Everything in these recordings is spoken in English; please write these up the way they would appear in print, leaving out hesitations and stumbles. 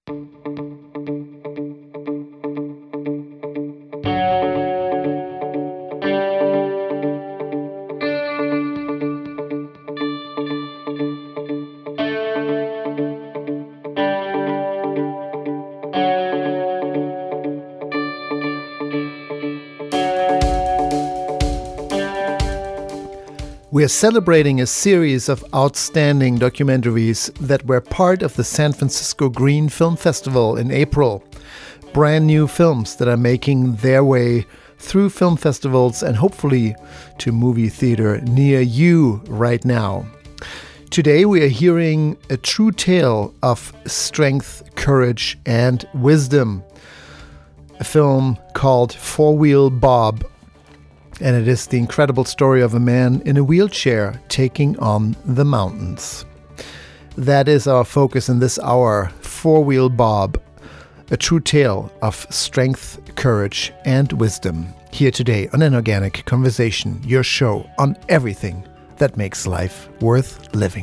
We are celebrating a series of outstanding documentaries that were part of the San Francisco Green Film Festival in April. Brand new films that are making their way through film festivals and hopefully to movie theater near you right now. Today we are hearing a true tale of strength, courage, and wisdom. A film called Four Wheel Bob. And it is the incredible story of a man in a wheelchair taking on the mountains. That is our focus in this hour. Four Wheel Bob, a true tale of strength, courage, and wisdom. Here today on An Organic Conversation, your show on everything that makes life worth living.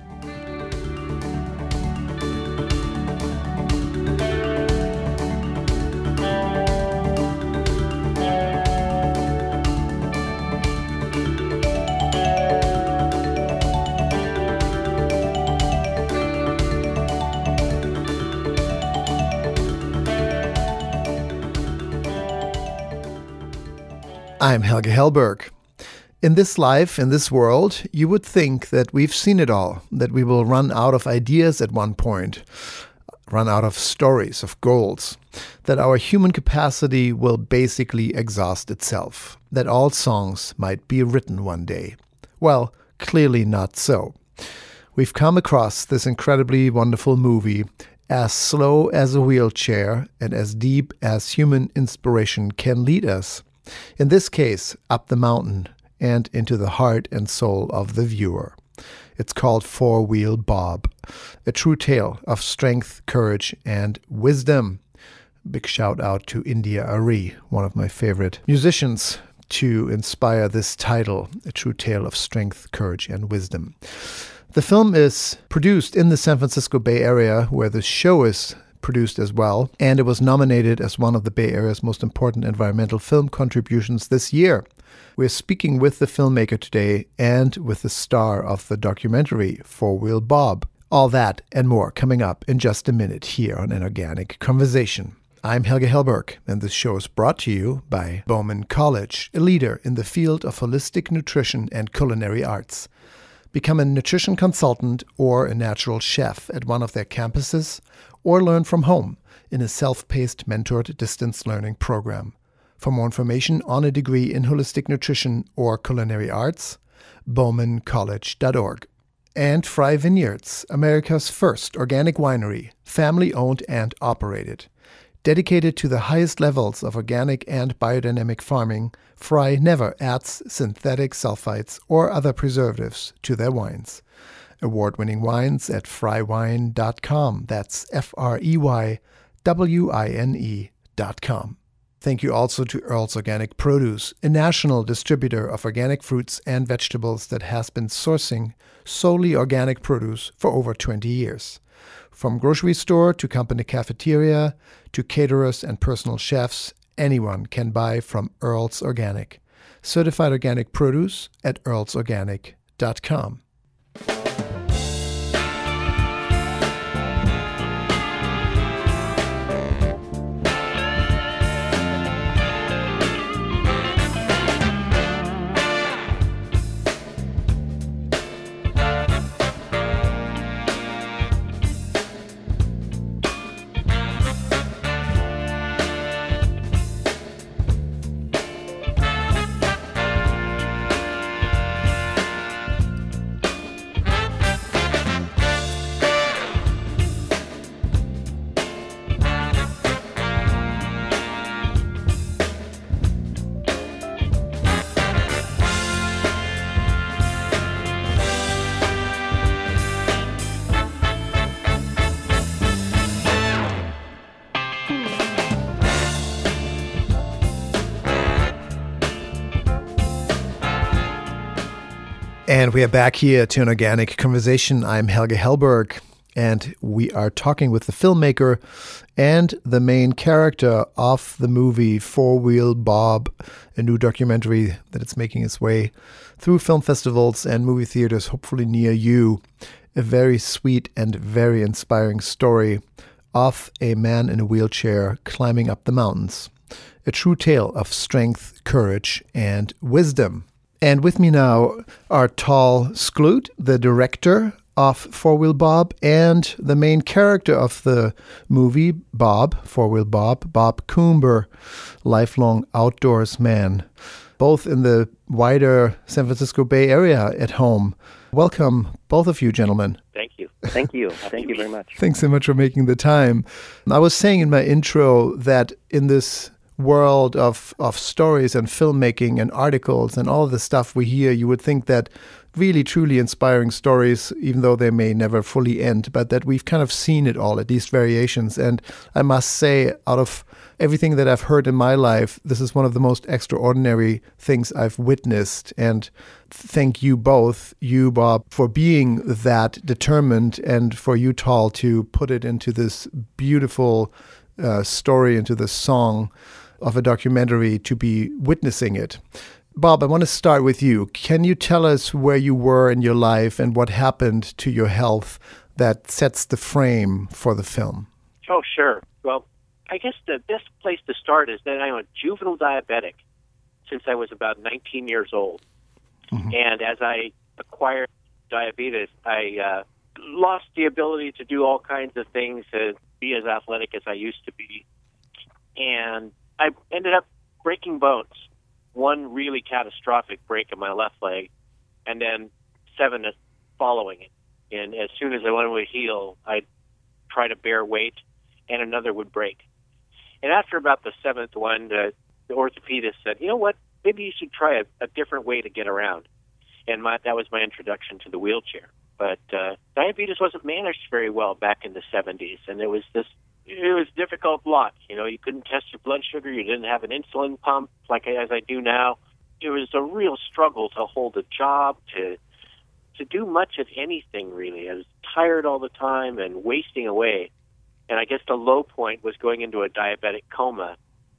I'm Helge Hellberg. In this life, in this world, you would think that we've seen it all, that we will run out of ideas at one point, run out of stories, of goals, that our human capacity will basically exhaust itself, that all songs might be written one day. Well, clearly not so. We've come across this incredibly wonderful movie, as slow as a wheelchair and as deep as human inspiration can lead us. In this case, up the mountain and into the heart and soul of the viewer. It's called Four Wheel Bob, a true tale of strength, courage, and wisdom. Big shout out to India Arie, one of my favorite musicians, to inspire this title, A True Tale of Strength, Courage, and Wisdom. The film is produced in the San Francisco Bay Area, where the show is produced as well, and it was nominated as one of the Bay Area's most important environmental film contributions this year. We're speaking with the filmmaker today and with the star of the documentary, Four Wheel Bob. All that and more coming up in just a minute here on An Organic Conversation. I'm Helge Hellberg, and this show is brought to you by Bowman College, a leader in the field of holistic nutrition and culinary arts. Become a nutrition consultant or a natural chef at one of their campuses, or learn from home in a self-paced mentored distance learning program. For more information on a degree in holistic nutrition or culinary arts, bowmancollege.org. And Fry Vineyards, America's first organic winery, family-owned and operated. Dedicated to the highest levels of organic and biodynamic farming, Fry never adds synthetic sulfites or other preservatives to their wines. Award-winning wines at frywine.com. That's FREYWINE.com. Thank you also to Earl's Organic Produce, a national distributor of organic fruits and vegetables that has been sourcing solely organic produce for over 20 years. From grocery store to company cafeteria to caterers and personal chefs, anyone can buy from Earl's Organic. Certified organic produce at earlsorganic.com. And we are back here to An Organic Conversation. I'm Helge Hellberg. And we are talking with the filmmaker and the main character of the movie Four Wheel Bob, a new documentary that it's making its way through film festivals and movie theaters, hopefully near you. A very sweet and very inspiring story of a man in a wheelchair climbing up the mountains. A true tale of strength, courage, and wisdom. And with me now are Tal Skloot, the director of Four Wheel Bob, and the main character of the movie, Bob, Four Wheel Bob, Bob Coomber, lifelong outdoors man, both in the wider San Francisco Bay Area at home. Welcome, both of you gentlemen. Thank you. Thank you. Thank you very much. Thanks so much for making the time. I was saying in my intro that in this world of stories and filmmaking and articles and all of the stuff we hear, you would think that really truly inspiring stories, even though they may never fully end, but that we've kind of seen it all, at least variations. And I must say, out of everything that I've heard in my life, this is one of the most extraordinary things I've witnessed. And thank you both, you, Bob, for being that determined, and for you, Tal, to put it into this beautiful story, into this song of a documentary, to be witnessing it. Bob, I want to start with you. Can you tell us where you were in your life and what happened to your health that sets the frame for the film? Oh, sure. Well, I guess the best place to start is that I'm a juvenile diabetic since I was about 19 years old. Mm-hmm. And as I acquired diabetes, I lost the ability to do all kinds of things, to be as athletic as I used to be. And I ended up breaking bones. One really catastrophic break in my left leg, and then 7 following it. And as soon as I wanted to heal, I'd try to bear weight, and another would break. And after about the 7th one, the orthopedist said, you know what, maybe you should try a different way to get around. And that was my introduction to the wheelchair. But diabetes wasn't managed very well back in the 70s, and it was a difficult lot. You know, you couldn't test your blood sugar. You didn't have an insulin pump as I do now. It was a real struggle to hold a job, to do much of anything, really. I was tired all the time and wasting away. And I guess the low point was going into a diabetic coma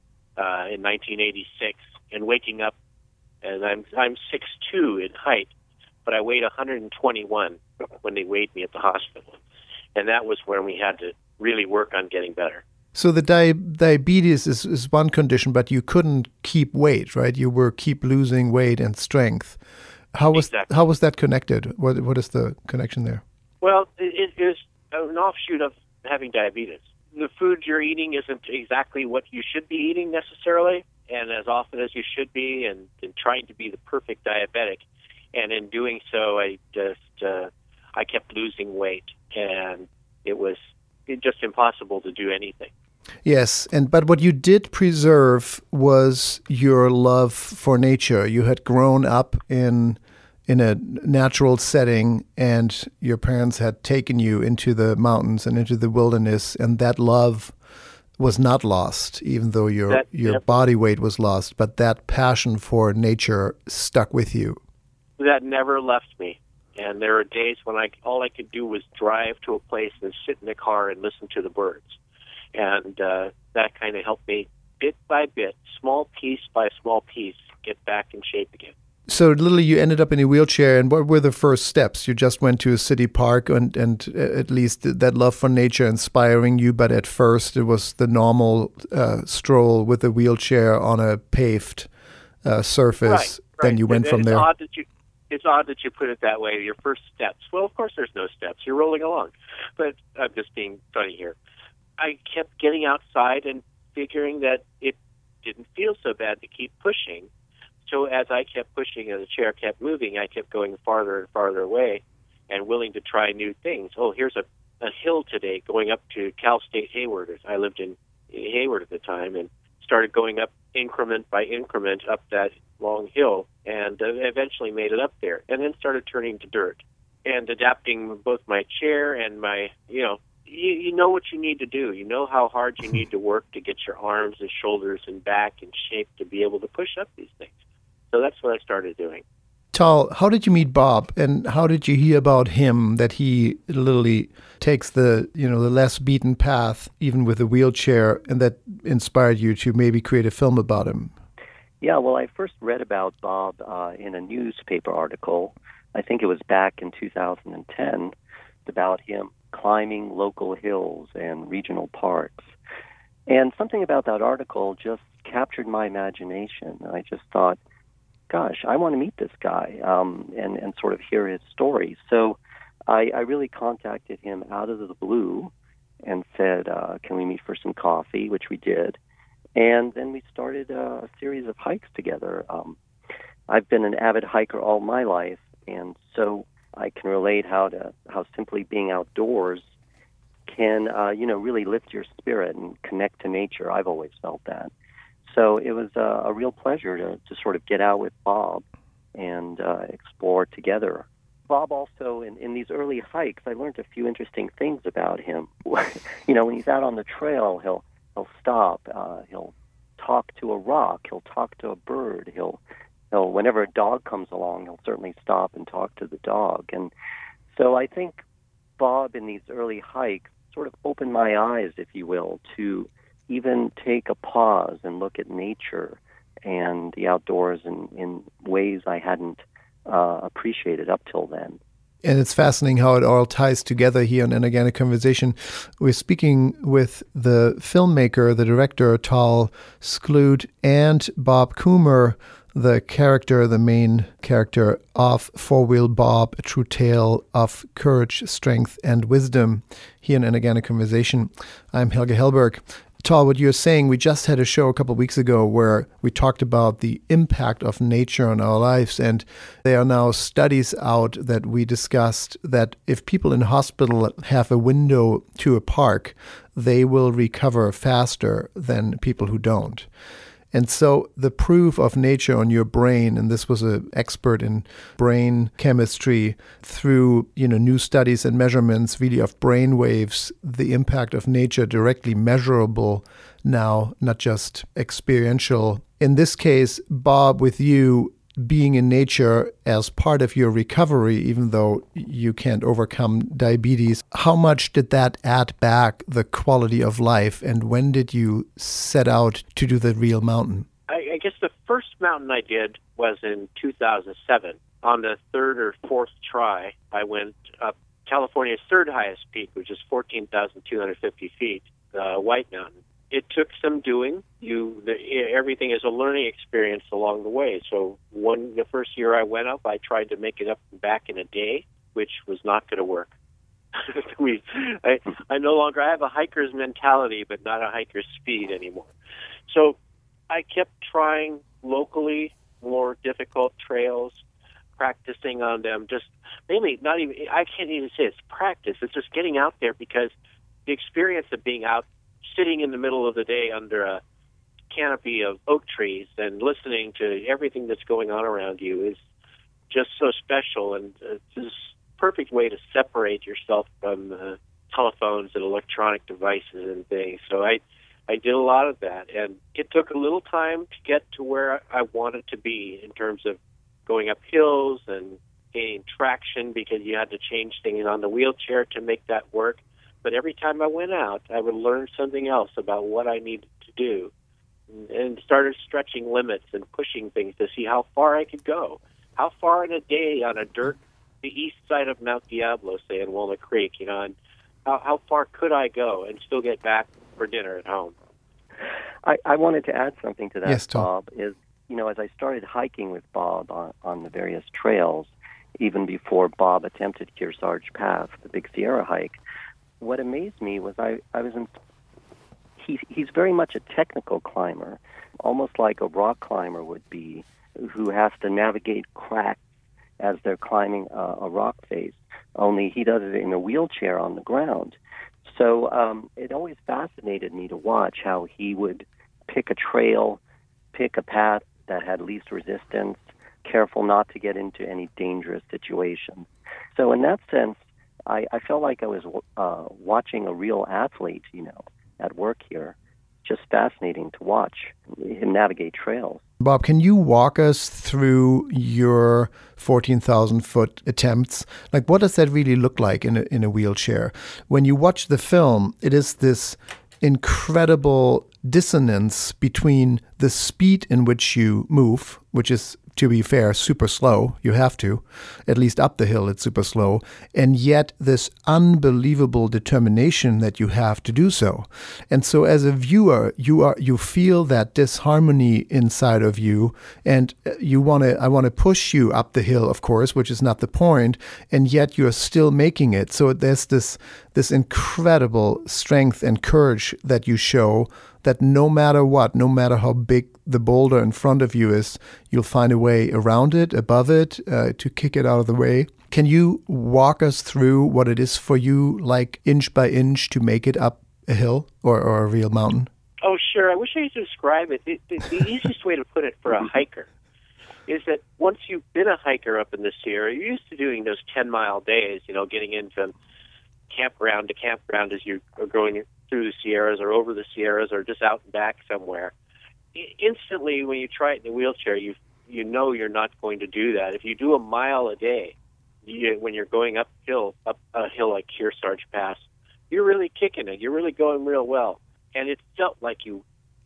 in 1986 and waking up. And I'm 6'2" in height, but I weighed 121 when they weighed me at the hospital. And that was when we had to really work on getting better. So the diabetes is one condition, but you couldn't keep weight, right? You were keep losing weight and strength. How was that connected? What is the connection there? Well, it is an offshoot of having diabetes. The food you're eating isn't exactly what you should be eating necessarily, and as often as you should be, and trying to be the perfect diabetic. And in doing so, I kept losing weight, and it was just impossible to do anything. Yes, but what you did preserve was your love for nature. You had grown up in a natural setting, and your parents had taken you into the mountains and into the wilderness, and that love was not lost, even though your body weight was lost. But that passion for nature stuck with you. That never left me. And there are days when all I could do was drive to a place and sit in the car and listen to the birds. And that kind of helped me bit by bit, small piece by small piece, get back in shape again. So literally you ended up in a wheelchair, and what were the first steps? You just went to a city park, and at least that love for nature inspiring you, but at first it was the normal stroll with a wheelchair on a paved surface. Right. Then you went from there. It's odd that you put it that way, your first steps. Well, of course there's no steps. You're rolling along. But I'm just being funny here. I kept getting outside and figuring that it didn't feel so bad to keep pushing. So as I kept pushing and the chair kept moving, I kept going farther and farther away and willing to try new things. Oh, here's a hill today going up to Cal State Hayward. I lived in Hayward at the time, and started going up increment by increment up that long hill, and eventually made it up there, and then started turning to dirt and adapting both my chair and my, you know what you need to do. You know how hard you need to work to get your arms and shoulders and back in shape to be able to push up these things. So that's what I started doing. Tal, how did you meet Bob, and how did you hear about him, that he literally takes the less beaten path, even with a wheelchair, and that inspired you to maybe create a film about him? Yeah, well, I first read about Bob in a newspaper article. I think it was back in 2010, about him climbing local hills and regional parks. And something about that article just captured my imagination. I just thought, gosh, I want to meet this guy and sort of hear his story. So I really contacted him out of the blue and said, can we meet for some coffee, which we did. And then we started a series of hikes together. I've been an avid hiker all my life, and so I can relate how simply being outdoors can, really lift your spirit and connect to nature. I've always felt that. So it was a real pleasure to sort of get out with Bob and explore together. Bob also, in these early hikes, I learned a few interesting things about him. When he's out on the trail, he'll stop. He'll talk to a rock. He'll talk to a bird. He'll whenever a dog comes along, he'll certainly stop and talk to the dog. And so I think Bob, in these early hikes, sort of opened my eyes, if you will, to even take a pause and look at nature and the outdoors in ways I hadn't appreciated up till then. And it's fascinating how it all ties together here in Inorganic Conversation. We're speaking with the filmmaker, the director, Tal Skloot, and Bob Coomer, the main character of Four Wheel Bob, a true tale of courage, strength, and wisdom here in Inorganic Conversation. I'm Helge Hellberg. Tal, what you're saying, we just had a show a couple of weeks ago where we talked about the impact of nature on our lives, and there are now studies out that we discussed that if people in hospital have a window to a park, they will recover faster than people who don't. And so the proof of nature on your brain, and this was an expert in brain chemistry, through new studies and measurements really of brain waves, the impact of nature directly measurable now, not just experiential. In this case, Bob, with you being in nature as part of your recovery, even though you can't overcome diabetes, how much did that add back the quality of life, and when did you set out to do the real mountain? I guess the first mountain I did was in 2007. On the third or fourth try, I went up California's third highest peak, which is 14,250 feet, the White Mountain. It took some doing. Everything is a learning experience along the way. So the first year I went up, I tried to make it up and back in a day, which was not going to work. I no longer I have a hiker's mentality, but not a hiker's speed anymore. So I kept trying locally more difficult trails, practicing on them. Just mainly not even. I can't even say it's practice. It's just getting out there, because the experience of being out, sitting in the middle of the day under a canopy of oak trees and listening to everything that's going on around you is just so special, and it's just a perfect way to separate yourself from telephones and electronic devices and things. So I did a lot of that, and it took a little time to get to where I wanted to be in terms of going up hills and gaining traction, because you had to change things on the wheelchair to make that work. But every time I went out, I would learn something else about what I needed to do, and started stretching limits and pushing things to see how far I could go. How far in a day on the east side of Mount Diablo, say in Walnut Creek, and how far could I go and still get back for dinner at home? I wanted to add something to that, yes, Tom. Bob, as I started hiking with Bob on the various trails, even before Bob attempted Kearsarge Path, the Big Sierra hike, what amazed me was he's very much a technical climber, almost like a rock climber would be, who has to navigate cracks as they're climbing a rock face, only he does it in a wheelchair on the ground. So it always fascinated me to watch how he would pick a trail, pick a path that had least resistance, careful not to get into any dangerous situations. So in that sense, I felt like I was watching a real athlete, at work here. just fascinating to watch him navigate trails. Bob, can you walk us through your 14,000-foot attempts? Like, what does that really look like in a wheelchair? When you watch the film, it is this incredible dissonance between the speed in which you move, which is, to be fair, super slow. You have to. At least up the hill, it's super slow. And yet this unbelievable determination that you have to do so. And so as a viewer, you feel that disharmony inside of you, and I want to push you up the hill, of course, which is not the point, and yet you're still making it. So there's this incredible strength and courage that you show, that no matter what, no matter how big the boulder in front of you is, you'll find a way around it, above it, to kick it out of the way. Can you walk us through what it is for you, like inch by inch, to make it up a hill or a real mountain? Oh, sure. I wish I could describe it. The easiest way to put it for a hiker is that once you've been a hiker up in the Sierra, you're used to doing those 10-mile days, getting into campground to campground as you are going through the Sierras or over the Sierras or just out and back somewhere. Instantly, when you try it in a wheelchair, you know you're not going to do that. If you do a mile a day, when you're going up a hill like Kearsarge Pass, you're really kicking it. You're really going real well. And it felt like you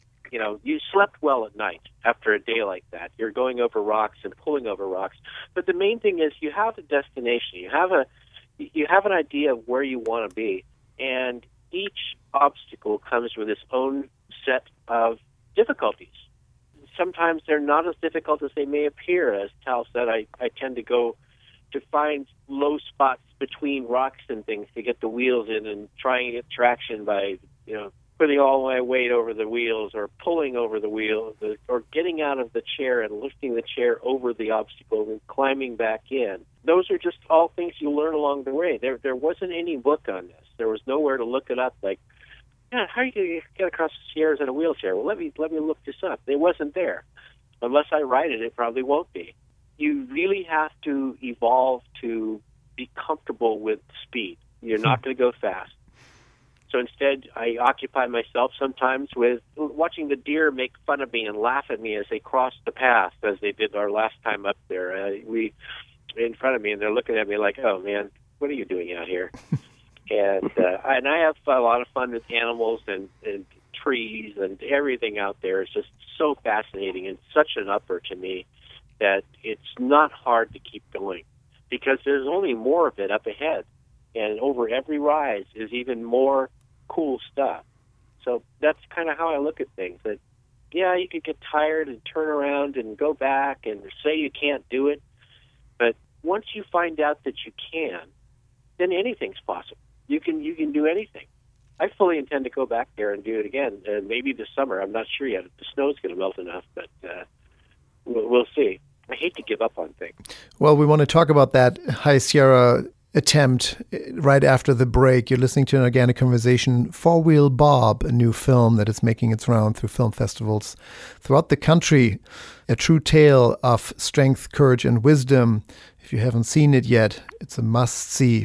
slept well at night after a day like that. You're going over rocks and pulling over rocks. But the main thing is you have a destination. You have an idea of where you want to be. And each obstacle comes with its own set of difficulties. Sometimes they're not as difficult as they may appear. As Tal said, I tend to go to find low spots between rocks and things to get the wheels in and trying to get traction by, putting all my weight over the wheels or pulling over the wheels or getting out of the chair and lifting the chair over the obstacle and climbing back in. Those are just all things you learn along the way. There wasn't any book on this. There was nowhere to look it up like, how are you going to get across the Sierras in a wheelchair? Well, let me look this up. It wasn't there. Unless I write it, it probably won't be. You really have to evolve to be comfortable with speed. You're not going to go fast. So instead, I occupy myself sometimes with watching the deer make fun of me and laugh at me as they cross the path, as they did our last time up there. In front of me, and they're looking at me like, "Oh man, what are you doing out here?" And I have a lot of fun with animals and trees and everything out there. It's just so fascinating and such an upper to me that it's not hard to keep going because there's only more of it up ahead, and over every rise is even more cool stuff. So that's kind of how I look at things. That you could get tired and turn around and go back and say you can't do it, but once you find out that you can, then anything's possible. You can do anything. I fully intend to go back there and do it again, maybe this summer. I'm not sure yet if the snow's going to melt enough, but we'll see. I hate to give up on things. Well, we want to talk about that High Sierra attempt right after the break. You're listening to an Organic Conversation. Four Wheel Bob, a new film that is making its round through film festivals throughout the country. A true tale of strength, courage, and wisdom. If you haven't seen it yet, it's a must-see.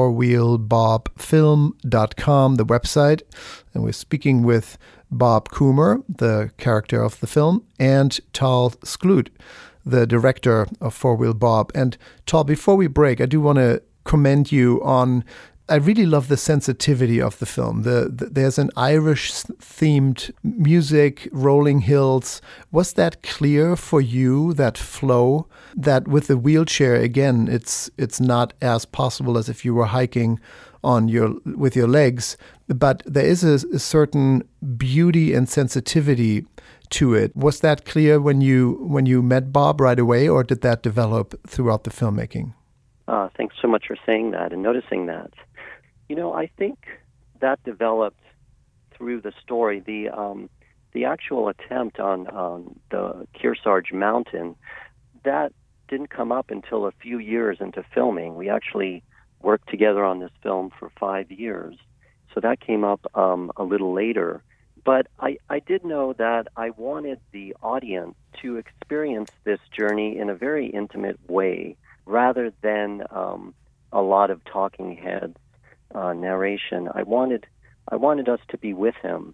fourwheelbobfilm.com, the website. And we're speaking with Bob Coomer, the character of the film, and Tal Skloot, the director of Four Wheel Bob. And Tal, before we break, I do want to commend you on, I really love the sensitivity of the film. There's an Irish-themed music, rolling hills. Was that clear for you, that flow? That with the wheelchair, again, it's not as possible as if you were hiking with your legs, but there is a certain beauty and sensitivity to it. Was that clear when you met Bob right away, or did that develop throughout the filmmaking? Thanks so much for saying that and noticing that. I think that developed through the story. The actual attempt on the Kearsarge Mountain, that didn't come up until a few years into filming. We actually worked together on this film for 5 years, so that came up a little later. But I did know that I wanted the audience to experience this journey in a very intimate way, rather than a lot of talking heads narration. I wanted us to be with him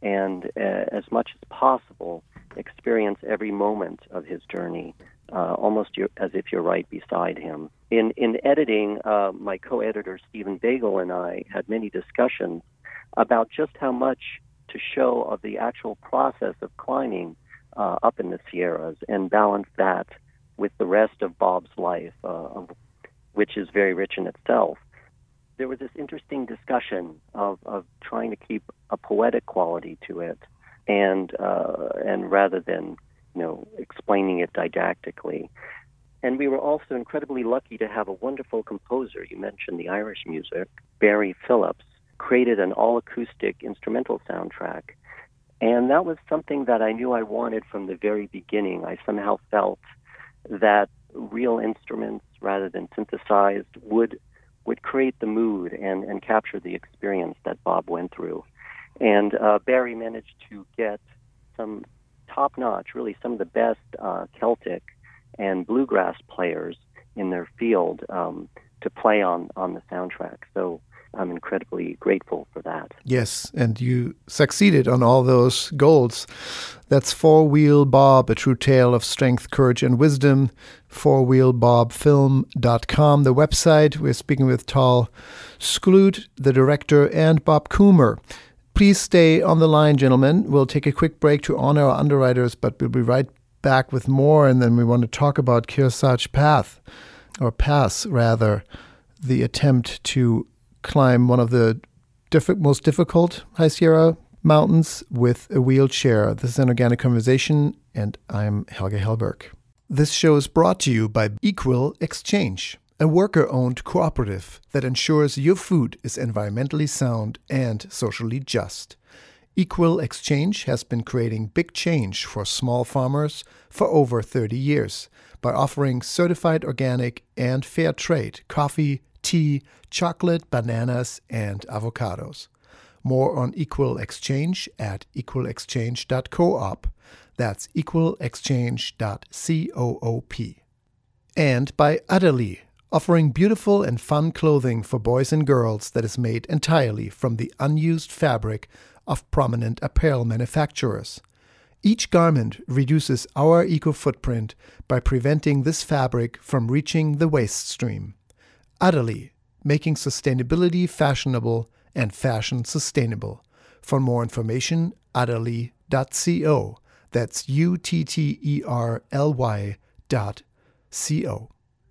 and as much as possible, experience every moment of his journey, almost as if you're right beside him. In editing, my co-editor Stephen Bagel and I had many discussions about just how much to show of the actual process of climbing up in the Sierras and balance that with the rest of Bob's life, which is very rich in itself. There was this interesting discussion of trying to keep a poetic quality to it, and rather than explaining it didactically. And we were also incredibly lucky to have a wonderful composer. You mentioned the Irish music. Barry Phillips created an all-acoustic instrumental soundtrack, and that was something that I knew I wanted from the very beginning. I somehow felt that real instruments, rather than synthesized, would create the mood and capture the experience that Bob went through. And Barry managed to get some top-notch, really some of the best Celtic and bluegrass players in their field to play on the soundtrack. So I'm incredibly grateful for that. Yes, and you succeeded on all those goals. That's Four Wheel Bob, A True Tale of Strength, Courage, and Wisdom. fourwheelbobfilm.com, the website. We're speaking with Tal Skloot, the director, and Bob Coomer. Please stay on the line, gentlemen. We'll take a quick break to honor our underwriters, but we'll be right back with more, and then we want to talk about Kearsarge Pass, the attempt to climb one of the most difficult High Sierra mountains with a wheelchair. This is an Organic Conversation, and I'm Helge Hellberg. This show is brought to you by Equal Exchange, a worker-owned cooperative that ensures your food is environmentally sound and socially just. Equal Exchange has been creating big change for small farmers for over 30 years by offering certified organic and fair trade coffee, tea, chocolate, bananas, and avocados. More on Equal Exchange at equalexchange.coop. That's equalexchange.coop. And by Utterly, offering beautiful and fun clothing for boys and girls that is made entirely from the unused fabric of prominent apparel manufacturers. Each garment reduces our eco-footprint by preventing this fabric from reaching the waste stream. Utterly, making sustainability fashionable and fashion sustainable. For more information, utterly.co. That's UTTERLY.co.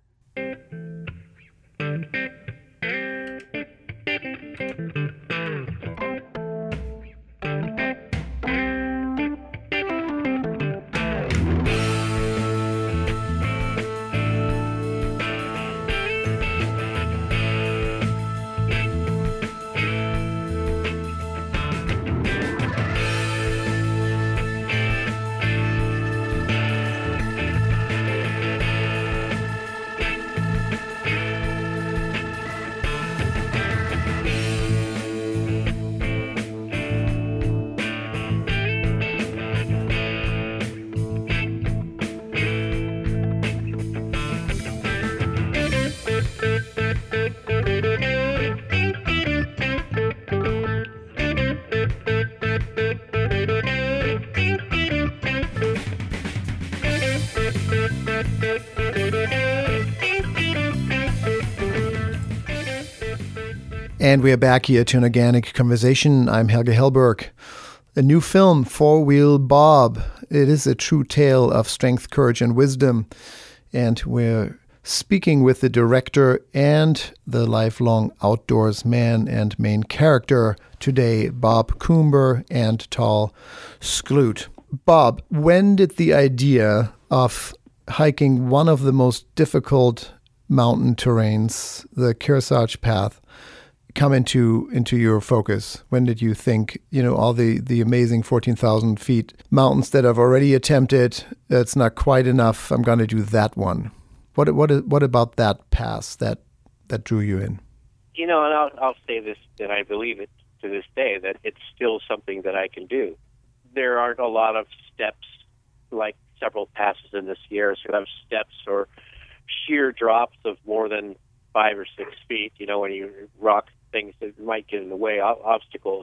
And we are back here to an Organic Conversation. I'm Helge Hellberg. A new film, Four Wheel Bob. It is a true tale of strength, courage, and wisdom. And we're speaking with the director and the lifelong outdoors man and main character today, Bob Coomer and Tal Skloot. Bob, when did the idea of hiking one of the most difficult mountain terrains, the Kearsarge Pass, come into your focus? When did you think, all the amazing 14,000 feet mountains that I've already attempted, it's not quite enough, I'm going to do that one? What about that pass that drew you in? And I'll say this, that I believe it to this day, that it's still something that I can do. There aren't a lot of steps, like several passes in the Sierras who have steps or sheer drops of more than 5 or 6 feet, when you rock things that might get in the way, obstacles.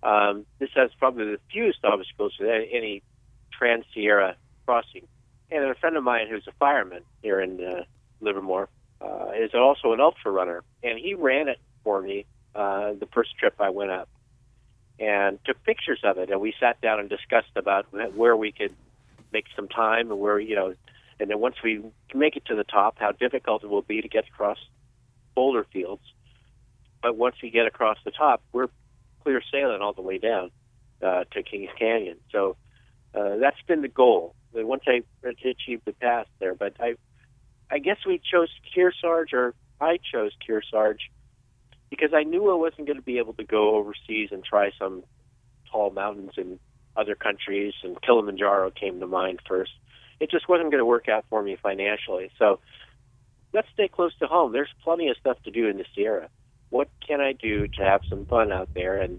This has probably the fewest obstacles to any Trans-Sierra crossing. And a friend of mine who's a fireman here in Livermore is also an ultra runner, and he ran it for me the first trip I went up, and took pictures of it. And we sat down and discussed about where we could make some time, and where, and then once we make it to the top, how difficult it will be to get across boulder fields. But once we get across the top, we're clear sailing all the way down to Kings Canyon. So that's been the goal. And once I achieved the pass there, but I guess we chose Kearsarge, or I chose Kearsarge, because I knew I wasn't going to be able to go overseas and try some tall mountains in other countries, and Kilimanjaro came to mind first. It just wasn't going to work out for me financially. So let's stay close to home. There's plenty of stuff to do in the Sierra. What can I do to have some fun out there and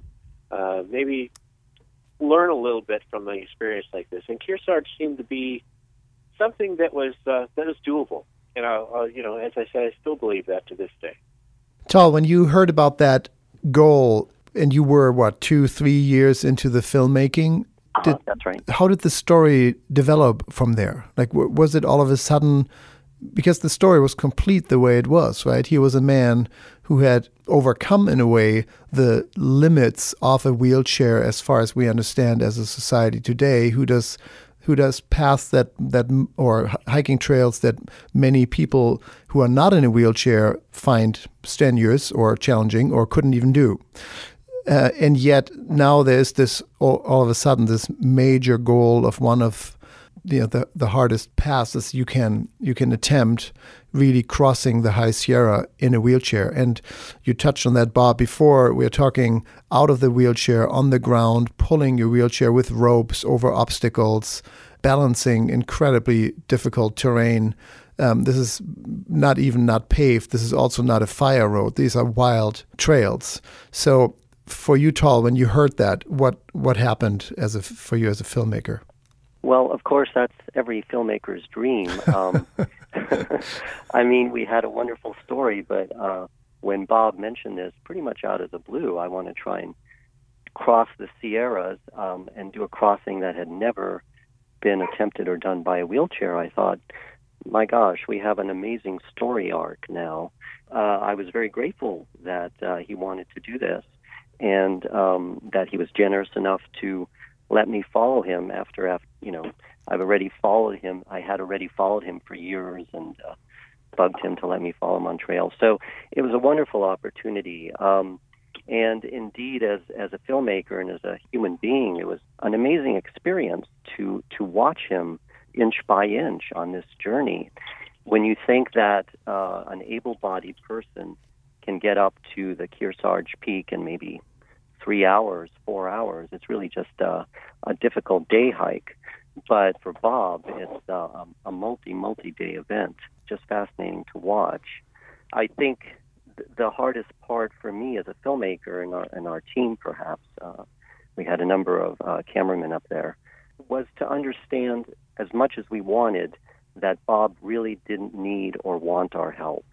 maybe learn a little bit from an experience like this? And Kearsarge seemed to be something that was doable. And as I said, I still believe that to this day. Tal, when you heard about that goal, and you were, 2-3 years into the filmmaking? That's right. How did the story develop from there? Like, was it all of a sudden, because the story was complete the way it was, right? He was a man who had overcome, in a way, the limits of a wheelchair as far as we understand as a society today, who does paths that or hiking trails that many people who are not in a wheelchair find strenuous or challenging or couldn't even do. And yet now there's this, all of a sudden, this major goal of one of the hardest passes you can attempt, really crossing the High Sierra in a wheelchair. And you touched on that, Bob, before. We're talking out of the wheelchair, on the ground, pulling your wheelchair with ropes over obstacles, balancing incredibly difficult terrain. This is not paved. This is also not a fire road. These are wild trails. So for you, Tal, when you heard that, what happened for you as a filmmaker? Well, of course, that's every filmmaker's dream. I mean, we had a wonderful story, but when Bob mentioned this, pretty much out of the blue, I want to try and cross the Sierras and do a crossing that had never been attempted or done by a wheelchair. I thought, my gosh, we have an amazing story arc now. I was very grateful that he wanted to do this, and that he was generous enough to let me follow him after I've already followed him. I had already followed him for years and bugged him to let me follow him on trails. So it was a wonderful opportunity. And indeed, as a filmmaker and as a human being, it was an amazing experience to watch him inch by inch on this journey. When you think that an able-bodied person can get up to the Kearsarge Peak in maybe 3 hours, 4 hours, it's really just a difficult day hike. But for Bob, it's a multi-day event, just fascinating to watch. I think the hardest part for me as a filmmaker and our team, perhaps, we had a number of cameramen up there, was to understand, as much as we wanted, that Bob really didn't need or want our help.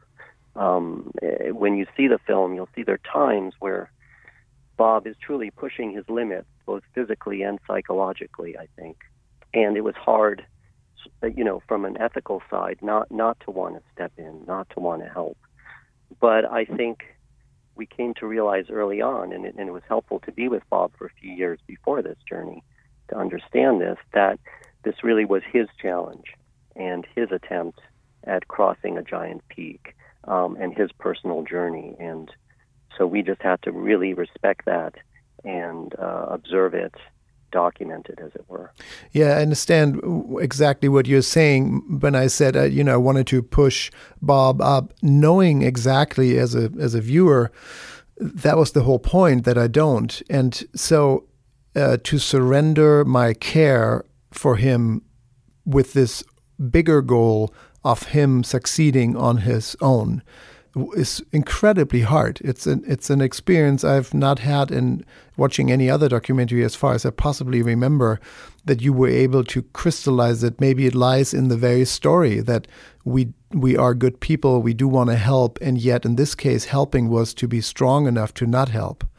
When you see the film, you'll see there are times where Bob is truly pushing his limits, both physically and psychologically, I think. And it was hard, from an ethical side, not to want to step in, not to want to help. But I think we came to realize early on, and it was helpful to be with Bob for a few years before this journey to understand this, that this really was his challenge and his attempt at crossing a giant peak, and his personal journey. And so we just had to really respect that and observe it, document it, as it were. Yeah, I understand exactly what you're saying. When I said, I wanted to push Bob up, knowing exactly as a viewer, that was the whole point, that I don't. And so to surrender my care for him with this bigger goal of him succeeding on his own is incredibly hard. It's an experience I've not had in watching any other documentary, as far as I possibly remember, that you were able to crystallize it. Maybe it lies in the very story that we are good people, we do want to help, and yet in this case, helping was to be strong enough to not help.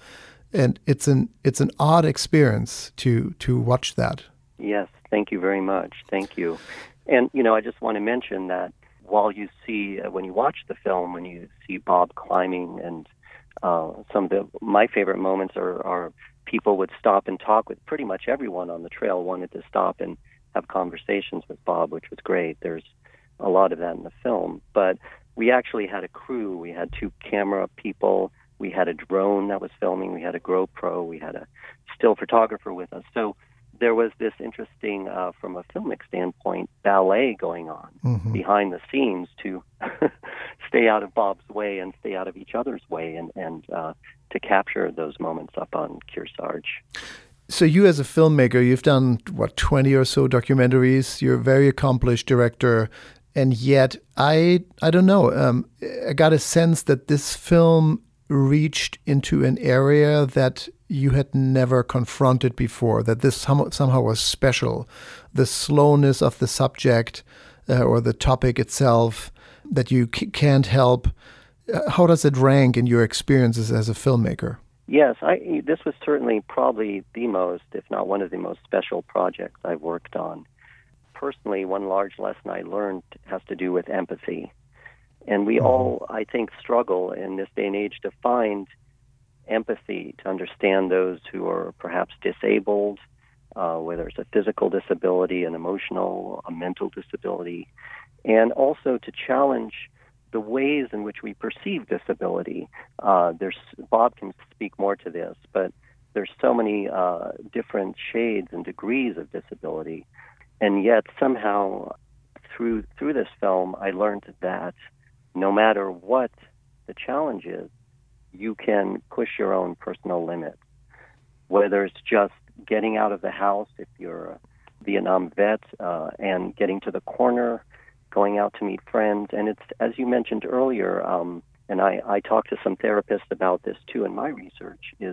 and it's an odd experience to watch that. Yes, thank you very much. Thank you. And, I just want to mention that while you see, when you watch the film, when you see Bob climbing, and some of my favorite moments are people would stop and talk with pretty much everyone on the trail, wanted to stop and have conversations with Bob, which was great. There's a lot of that in the film. But we actually had a crew. We had 2 camera people. We had a drone that was filming. We had a GoPro. We had a still photographer with us. So there was this interesting, from a filmic standpoint, ballet going on behind the scenes to stay out of Bob's way and stay out of each other's way, and to capture those moments up on Kearsarge. So you as a filmmaker, you've done, 20 or so documentaries. You're a very accomplished director. And yet, I don't know, I got a sense that this film reached into an area that you had never confronted before, that this somehow was special. The slowness of the subject or the topic itself that you can't help. How does it rank in your experiences as a filmmaker? Yes, this was certainly probably the most, if not one of the most special projects I've worked on. Personally, one large lesson I learned has to do with empathy. And we all, I think, struggle in this day and age to find empathy, to understand those who are perhaps disabled, whether it's a physical disability, an emotional, a mental disability, and also to challenge the ways in which we perceive disability. Bob can speak more to this, but there's so many different shades and degrees of disability. And yet somehow through this film, I learned that no matter what the challenge is, you can push your own personal limits, whether it's just getting out of the house if you're a Vietnam vet and getting to the corner, going out to meet friends. And it's, as you mentioned earlier, and I talked to some therapists about this too in my research, is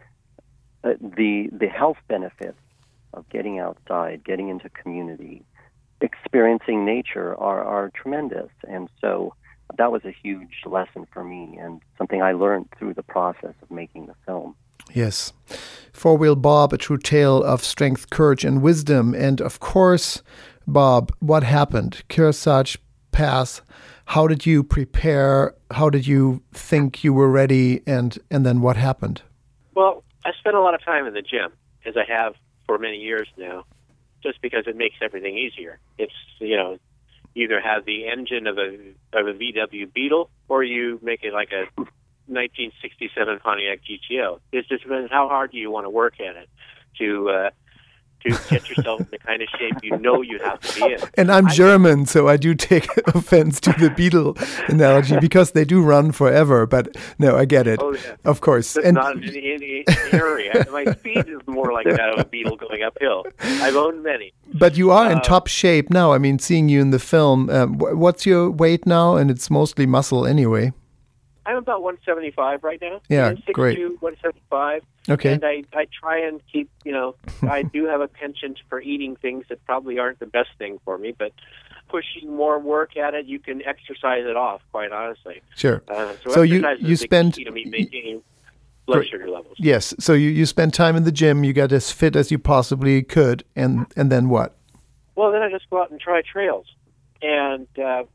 the health benefits of getting outside, getting into community, experiencing nature are tremendous. And so that was a huge lesson for me and something I learned through the process of making the film. Yes. Four Wheel Bob, a true tale of strength, courage, and wisdom. And of course, Bob, what happened? Kearsarge Pass. How did you prepare? How did you think you were ready? And then what happened? Well, I spent a lot of time in the gym, as I have for many years now, just because it makes everything easier. It's, either have the engine of a VW Beetle or you make it like a 1967 Pontiac GTO. It just depends how hard do you want to work at it to get yourself in the kind of shape you have to be in. And I'm German, so I do take offense to the Beetle analogy because they do run forever. But no, I get it. Oh, yeah. Of course. That's not in any area. My speed is more like that of a Beetle going uphill. I've owned many. But you are in top shape now. I mean, seeing you in the film, what's your weight now? And it's mostly muscle anyway. I'm about 175 right now. Yeah, 6'2", great. 175. Okay. And I try and keep, I do have a penchant for eating things that probably aren't the best thing for me, but pushing more work at it, you can exercise it off, quite honestly. Sure. So you spend... maintaining blood sugar levels. Yes. So you spend time in the gym, you get as fit as you possibly could, and then what? Well, then I just go out and try trails. And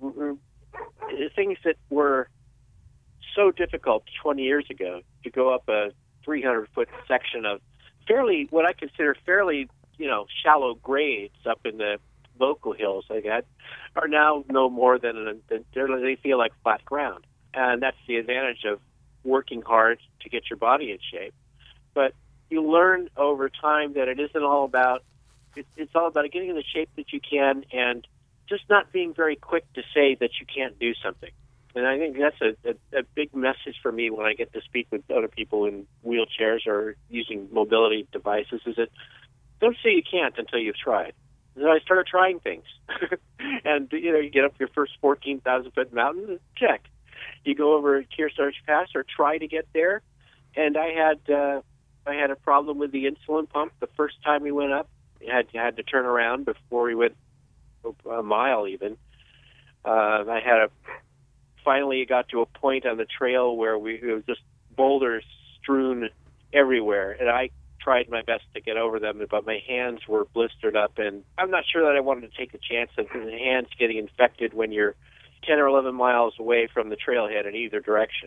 things that were so difficult 20 years ago to go up a 300-foot section of what I consider fairly, shallow grades up in the local hills like that are now no more than they feel like flat ground. And that's the advantage of working hard to get your body in shape. But you learn over time that it isn't all about, it's all about getting in the shape that you can and just not being very quick to say that you can't do something. And I think that's a big message for me when I get to speak with other people in wheelchairs or using mobility devices, is that don't say you can't until you've tried. And then I started trying things. And, you get up your first 14,000-foot mountain, check. You go over Kearsarge Pass or try to get there. And I had a problem with the insulin pump the first time we went up. You had to turn around before we went a mile even. Finally, it got to a point on the trail where it was just boulders strewn everywhere. And I tried my best to get over them, but my hands were blistered up, and I'm not sure that I wanted to take the chance of the hands getting infected when you're 10 or 11 miles away from the trailhead in either direction.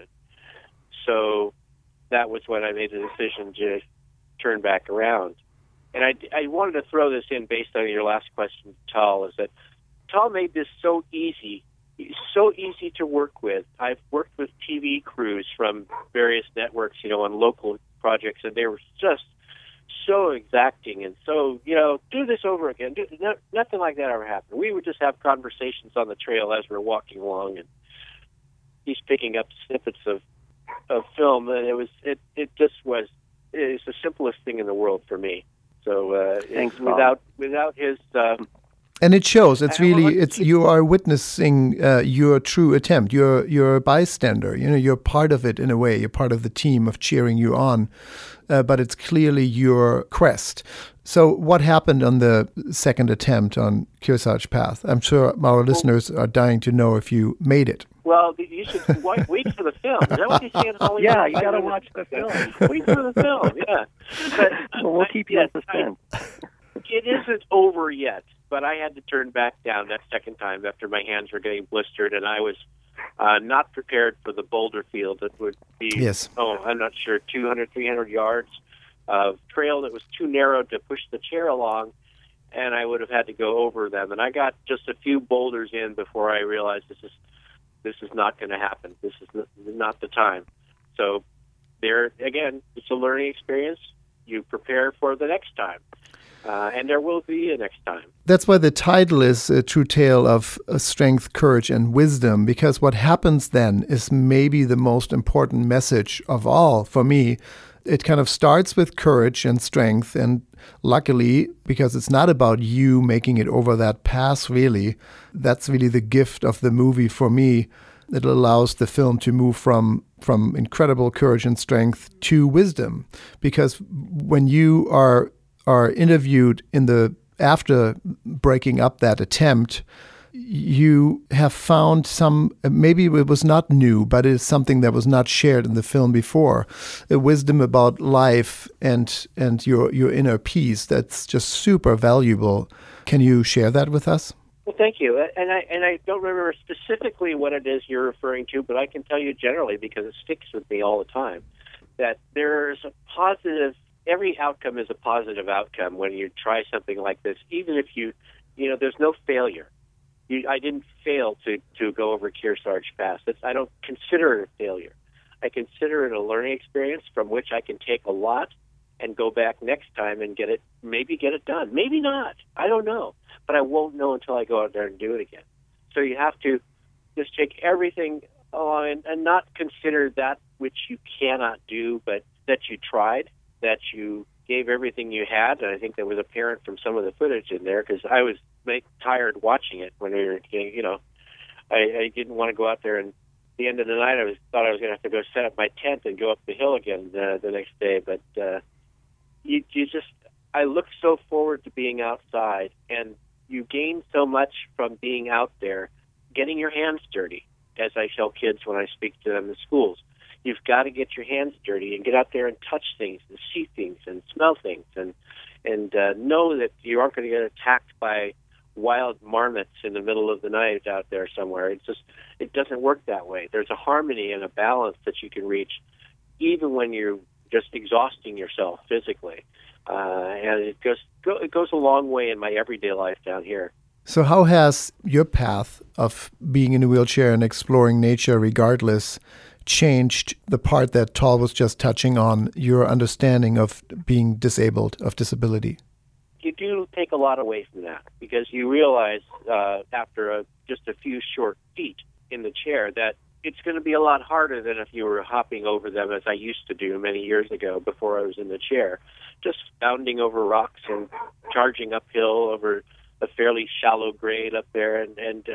So that was when I made the decision to turn back around. And I wanted to throw this in based on your last question, Tal, is that Tal made this so easy to work with. I've worked with TV crews from various networks, on local projects, and they were just so exacting and so, do this over again. Nothing like that ever happened. We would just have conversations on the trail as we're walking along, and he's picking up snippets of film, and it was the simplest thing in the world for me. So Thanks, without his. And it shows. You are witnessing your true attempt. You're a bystander. You're part of it in a way. You're part of the team of cheering you on, but it's clearly your quest. So, what happened on the second attempt on Kearsarge Path? I'm sure our listeners are dying to know if you made it. Well, you should wait for the film. Is that what you're saying? Yeah, you got to watch the film. Wait for the film. Yeah, but we'll keep you in suspense. It isn't over yet. But I had to turn back down that second time after my hands were getting blistered, and I was not prepared for the boulder field that would be, I'm not sure, 200, 300 yards of trail that was too narrow to push the chair along, and I would have had to go over them. And I got just a few boulders in before I realized this is not going to happen. This is not the time. So there, again, it's a learning experience. You prepare for the next time. And there will be a next time. That's why the title is A True Tale of Strength, Courage, and Wisdom, because what happens then is maybe the most important message of all for me. It kind of starts with courage and strength, and luckily, because it's not about you making it over that pass, really, that's really the gift of the movie for me. It allows the film to move from incredible courage and strength to wisdom, because when you are interviewed after breaking up that attempt, you have found some, maybe it was not new, but it is something that was not shared in the film before, a wisdom about life and your inner peace that's just super valuable. Can you share that with us? Well, thank you. And I don't remember specifically what it is you're referring to, but I can tell you generally, because it sticks with me all the time, that there's a positive. Every outcome is a positive outcome when you try something like this, even if there's no failure. I didn't fail to go over Kearsarge Pass. I don't consider it a failure. I consider it a learning experience from which I can take a lot and go back next time and maybe get it done. Maybe not. I don't know. But I won't know until I go out there and do it again. So you have to just take everything on and not consider that which you cannot do, but that you tried, that you gave everything you had. And I think that was apparent from some of the footage in there, because I was tired watching it when we were, I didn't want to go out there, and at the end of the night thought I was going to have to go set up my tent and go up the hill again the next day. But I look so forward to being outside, and you gain so much from being out there, getting your hands dirty, as I tell kids when I speak to them in schools. You've got to get your hands dirty and get out there and touch things and see things and smell things and know that you aren't going to get attacked by wild marmots in the middle of the night out there somewhere. It doesn't work that way. There's a harmony and a balance that you can reach even when you're just exhausting yourself physically. And it goes a long way in my everyday life down here. So how has your path of being in a wheelchair and exploring nature regardless changed the part that Tal was just touching on, your understanding of being disabled, of disability? You do take a lot away from that, because you realize after just a few short feet in the chair that it's going to be a lot harder than if you were hopping over them, as I used to do many years ago before I was in the chair, just bounding over rocks and charging uphill over a fairly shallow grade up there, and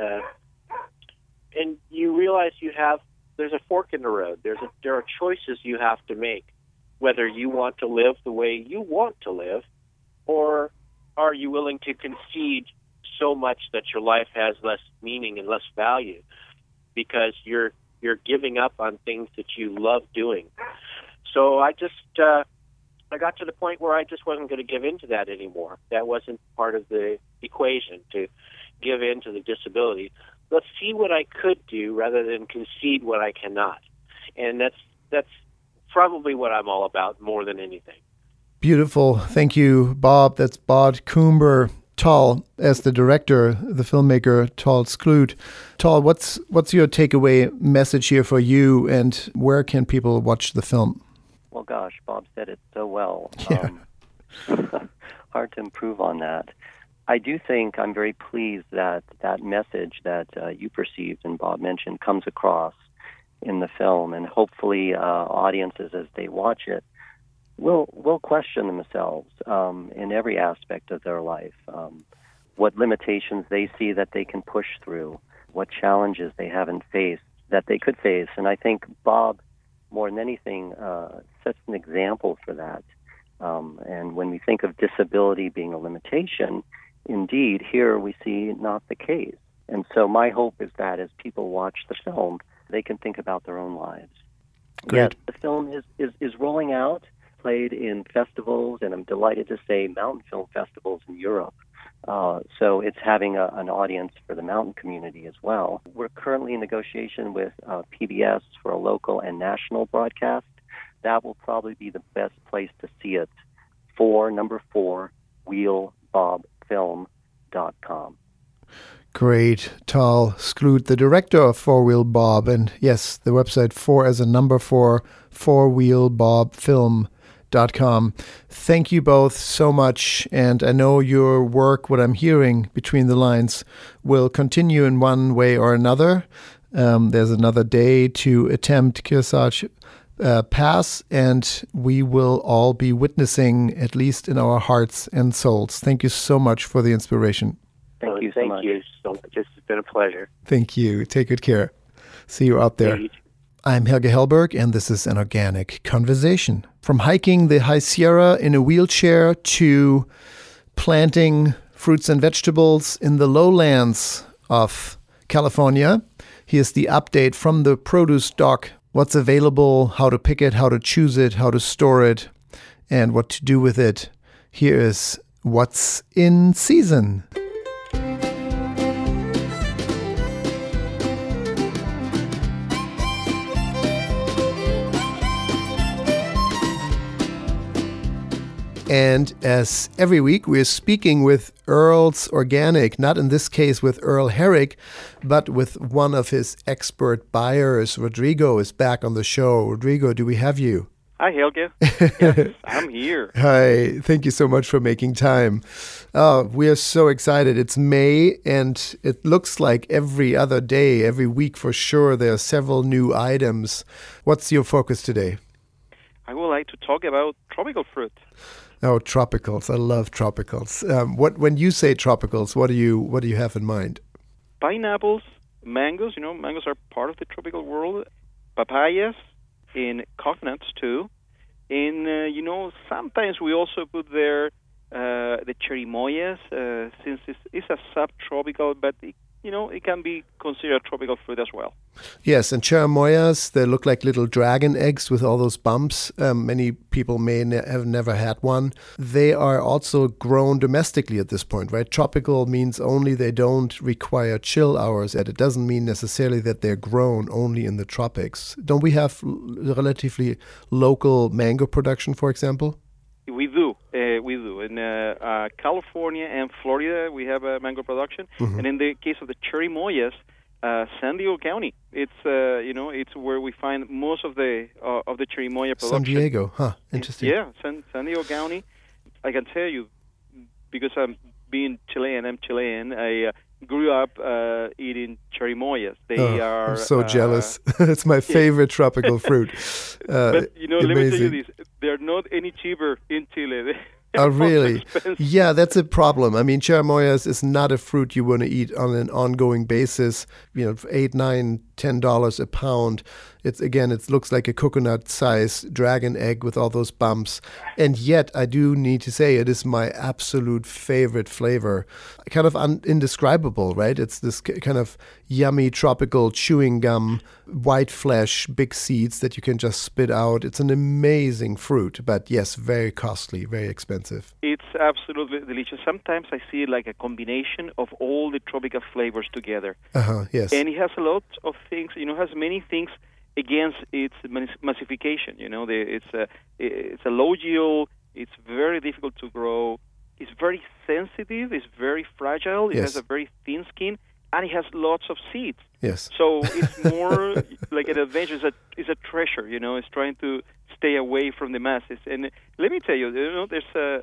you realize there's a fork in the road. There are choices you have to make, whether you want to live the way you want to live, or are you willing to concede so much that your life has less meaning and less value because you're giving up on things that you love doing. So I just I got to the point where I just wasn't going to give in to that anymore. That wasn't part of the equation, to give in to the disability. Let's see what I could do rather than concede what I cannot. And that's probably what I'm all about more than anything. Beautiful. Thank you, Bob. That's Bob Coomber. Tal, as the director, the filmmaker, Tal Skloot. Tal, what's your takeaway message here for you, and where can people watch the film? Well, gosh, Bob said it so well. Yeah. Hard to improve on that. I do think I'm very pleased that that message that you perceived and Bob mentioned comes across in the film, and hopefully audiences, as they watch it, will question themselves in every aspect of their life, what limitations they see that they can push through, what challenges they haven't faced that they could face. And I think Bob, more than anything, sets an example for that. And when we think of disability being a limitation, indeed, here we see not the case. And so my hope is that as people watch the film, they can think about their own lives. Great. Yes, the film is rolling out, played in festivals, and I'm delighted to say mountain film festivals in Europe. So it's having an audience for the mountain community as well. We're currently in negotiation with PBS for a local and national broadcast. That will probably be the best place to see it. 4 wheelbobfilm.com. Great. Tal Skloot, the director of 4 Wheel Bob. And yes, the website 4 as a number 4, 4wheelbobfilm.com. Thank you both so much. And I know your work, what I'm hearing between the lines, will continue in one way or another. There's another day to attempt Kearsarge Pass, and we will all be witnessing, at least in our hearts and souls. Thank you so much for the inspiration. Thank you so much. It's been a pleasure. Thank you. Take good care. See you out there. I'm Helge Hellberg, and this is An Organic Conversation. From hiking the High Sierra in a wheelchair to planting fruits and vegetables in the lowlands of California, here's the update from the produce doc. What's available, how to pick it, how to choose it, how to store it, and what to do with it. Here is what's in season. And as every week, we're speaking with Earl's Organic, not in this case with Earl Herrick, but with one of his expert buyers. Rodrigo is back on the show. Rodrigo, do we have you? Hi, Helge. Yes, I'm here. Hi, thank you so much for making time. We are so excited. It's May, and it looks like every other day, every week for sure, there are several new items. What's your focus today? I would like to talk about tropical fruit. Oh, tropicals! I love tropicals. When you say tropicals, what do you have in mind? Pineapples, mangoes. Mangoes are part of the tropical world. Papayas, and coconuts too. And sometimes we also put there the cherimoyas, since it's a subtropical, but it can be considered tropical fruit as well. Yes, and cherimoyas, they look like little dragon eggs with all those bumps. Many people may have never had one. They are also grown domestically at this point, right? Tropical means only they don't require chill hours, and it doesn't mean necessarily that they're grown only in the tropics. Don't we have relatively local mango production, for example? We do. In California and Florida, we have mango production, and in the case of the cherimoyas, San Diego County, it's where we find most of the cherimoya production. San Diego, interesting. Yeah, San Diego County. I can tell you, because I'm Chilean. I grew up eating cherimoyas. They are. I'm so jealous. It's my favorite tropical fruit. But let me tell you this: they're not any cheaper in Chile. Oh, really? Expensive. Yeah, that's a problem. I mean, cherimoyas is not a fruit you want to eat on an ongoing basis. $8, $9, $10 a pound. It looks like a coconut-sized dragon egg with all those bumps. And yet, I do need to say, it is my absolute favorite flavor. Kind of indescribable, right? It's this kind of yummy tropical chewing gum, white flesh, big seeds that you can just spit out. It's an amazing fruit, but yes, very costly, very expensive. It's absolutely delicious. Sometimes I see it like a combination of all the tropical flavors together. Yes. And it has a lot of things, has many things against its massification. It's a low yield, it's very difficult to grow, it's very sensitive, it's very fragile, it has a very thin skin, and it has lots of seeds. Yes. So it's more like an adventure. It's a treasure, It's trying to stay away from the masses. And let me tell you, there's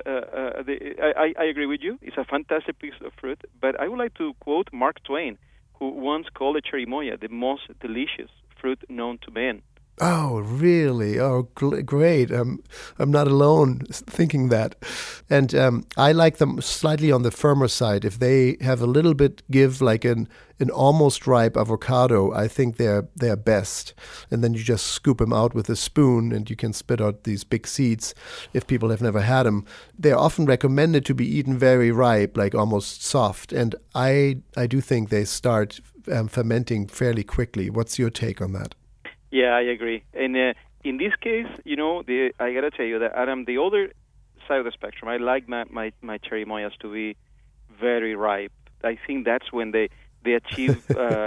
I agree with you. It's a fantastic piece of fruit. But I would like to quote Mark Twain, who once called a cherimoya the most delicious fruit known to man. Oh, really? Oh, great. I'm not alone thinking that. And I like them slightly on the firmer side. If they have a little bit give, like an almost ripe avocado, I think they're best. And then you just scoop them out with a spoon and you can spit out these big seeds if people have never had them. They're often recommended to be eaten very ripe, like almost soft. And I do think they start fermenting fairly quickly. What's your take on that? Yeah, I agree. And in this case, I gotta tell you that, Adam, the other side of the spectrum, I like my cherimoyas to be very ripe. I think that's when they achieve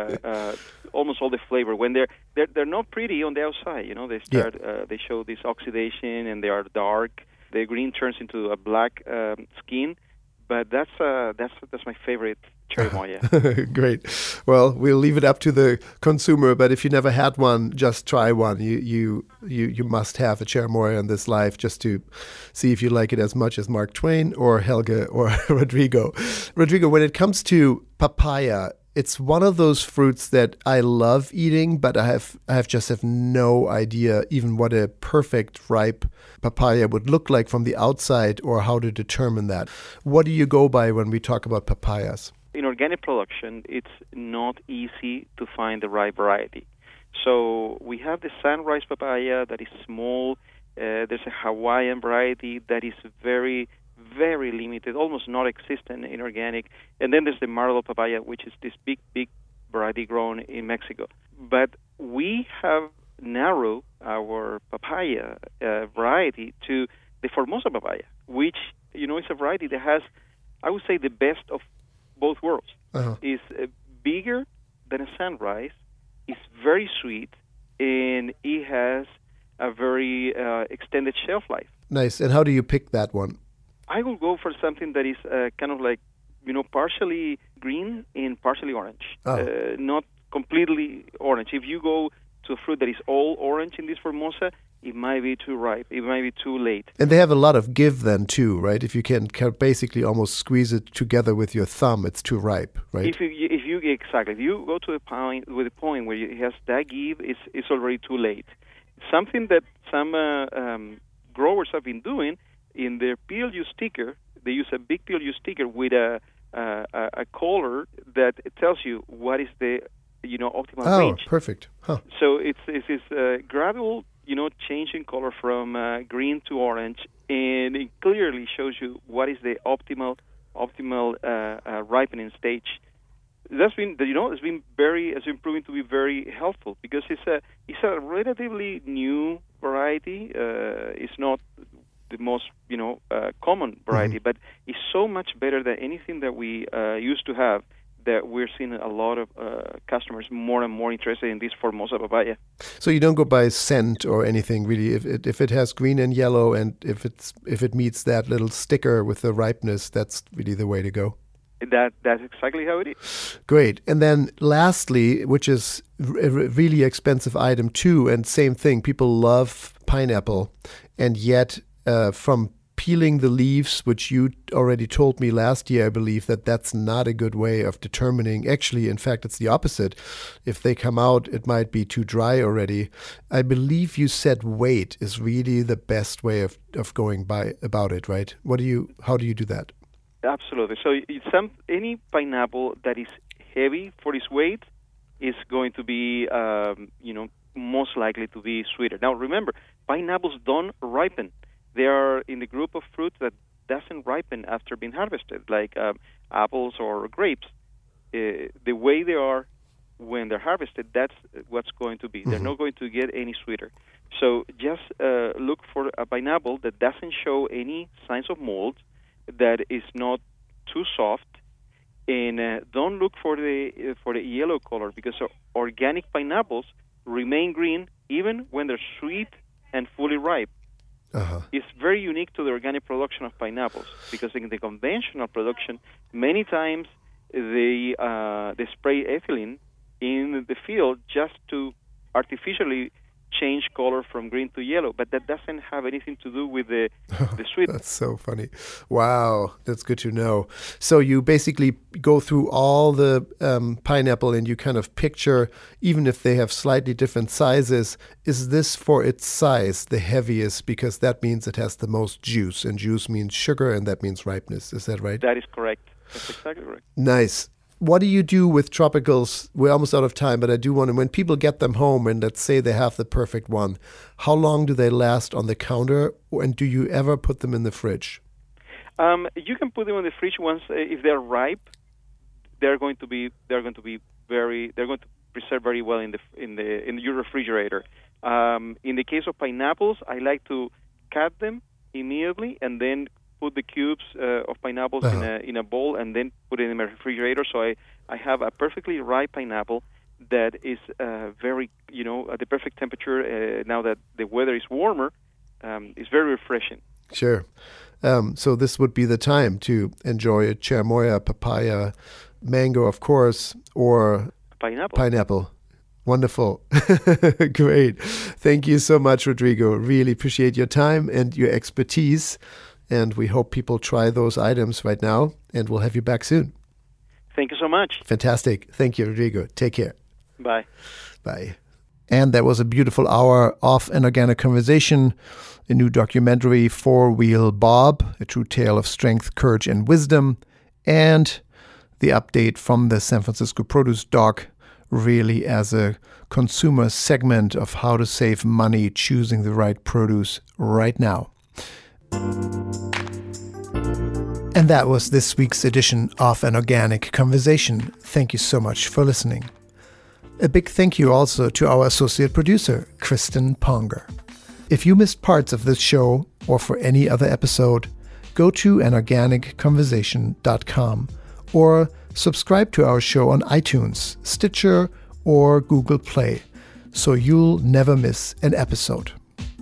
almost all the flavor. When they're not pretty on the outside, they start they show this oxidation and they are dark. The green turns into a black skin. But that's my favorite cherimoya. Great. Well, we'll leave it up to the consumer. But if you never had one, just try one. You must have a cherimoya in this life just to see if you like it as much as Mark Twain or Helge or Rodrigo. Rodrigo, when it comes to papaya, it's one of those fruits that I love eating, but I have no idea even what a perfect ripe papaya would look like from the outside or how to determine that. What do you go by when we talk about papayas? In organic production, it's not easy to find the right variety. So we have the sunrise papaya that is small. There's a Hawaiian variety that is very, very limited, almost non-existent in organic. And then there's the Marlboro papaya, which is this big, big variety grown in Mexico. But we have narrowed our papaya variety to the Formosa papaya, which, is a variety that has, I would say, the best of both worlds. It's bigger than a sunrise, it's very sweet, and it has a very extended shelf life. Nice. And how do you pick that one? I will go for something that is kind of like, partially green and partially orange. Not completely orange. If you go to a fruit that is all orange in this Formosa, it might be too ripe. It might be too late. And they have a lot of give then too, right? If you can basically almost squeeze it together with your thumb, it's too ripe, right? If you go to a point where it has that give, it's already too late. Something that some growers have been doing in their PLU sticker, they use a big PLU sticker with a color that tells you what is the optimal range. Oh, perfect. Huh. So it's gradual, change in color from green to orange, and it clearly shows you what is the optimal ripening stage. It's been proving to be very helpful because it's a relatively new variety. It's not the most common variety, but it's so much better than anything that we used to have, that we're seeing a lot of customers more and more interested in this Formosa papaya. So you don't go by scent or anything really. If it has green and yellow, and if it meets that little sticker with the ripeness, that's really the way to go. That's exactly how it is. Great. And then lastly, which is a really expensive item too, and same thing, people love pineapple, and yet from peeling the leaves, which you already told me last year, I believe that's not a good way of determining. Actually, in fact, it's the opposite. If they come out, it might be too dry already. I believe you said weight is really the best way of going about it, right? How do you do that? Absolutely. So any pineapple that is heavy for its weight is going to be, most likely to be sweeter. Now, remember, pineapples don't ripen. They are in the group of fruits that doesn't ripen after being harvested, like apples or grapes. The way they are when they're harvested, that's what's going to be. They're not going to get any sweeter. So just look for a pineapple that doesn't show any signs of mold, that is not too soft, and don't look for the yellow color, because organic pineapples remain green even when they're sweet and fully ripe. It's very unique to the organic production of pineapples, because in the conventional production, many times they spray ethylene in the field just to artificially change color from green to yellow, but that doesn't have anything to do with the sweet. That's so funny. Wow, that's good to know. So you basically go through all the pineapple and you kind of picture, even if they have slightly different sizes, is this for its size the heaviest, because that means it has the most juice, and juice means sugar, and that means ripeness. Is that right? That is correct. That's exactly correct. Nice. What do you do with tropicals? We're almost out of time, but I do want to, when people get them home and let's say they have the perfect one, how long do they last on the counter, and do you ever put them in the fridge? You can put them in the fridge once, if they're ripe. They're going to preserve very well in your refrigerator. In the case of pineapples, I like to cut them immediately and then put the cubes of pineapples in a bowl and then put it in my refrigerator. So I have a perfectly ripe pineapple that is very, at the perfect temperature. Now that the weather is warmer, it's very refreshing. Sure. So this would be the time to enjoy a cherimoya, papaya, mango, of course, or pineapple. Wonderful. Great. Thank you so much, Rodrigo. Really appreciate your time and your expertise. And we hope people try those items right now, and we'll have you back soon. Thank you so much. Fantastic. Thank you, Rodrigo. Take care. Bye. Bye. And that was a beautiful hour of an organic conversation, a new documentary, Four Wheel Bob, a true tale of strength, courage, and wisdom, and the update from the San Francisco Produce Doc, really as a consumer segment of how to save money choosing the right produce right now. And that was this week's edition of An Organic Conversation. Thank you so much for listening. A big thank you also to our associate producer, Kristen Ponger. If you missed parts of this show or for any other episode, go to anorganicconversation.com or subscribe to our show on iTunes, Stitcher, or Google Play, so you'll never miss an episode.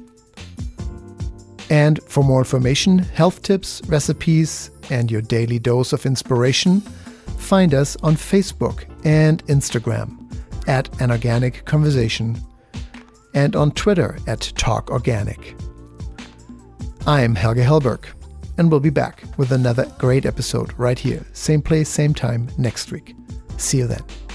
And for more information, health tips, recipes, and your daily dose of inspiration, find us on Facebook and Instagram at An Organic Conversation, and on Twitter at Talk Organic. I'm Helge Hellberg, and we'll be back with another great episode right here, same place, same time next week. See you then.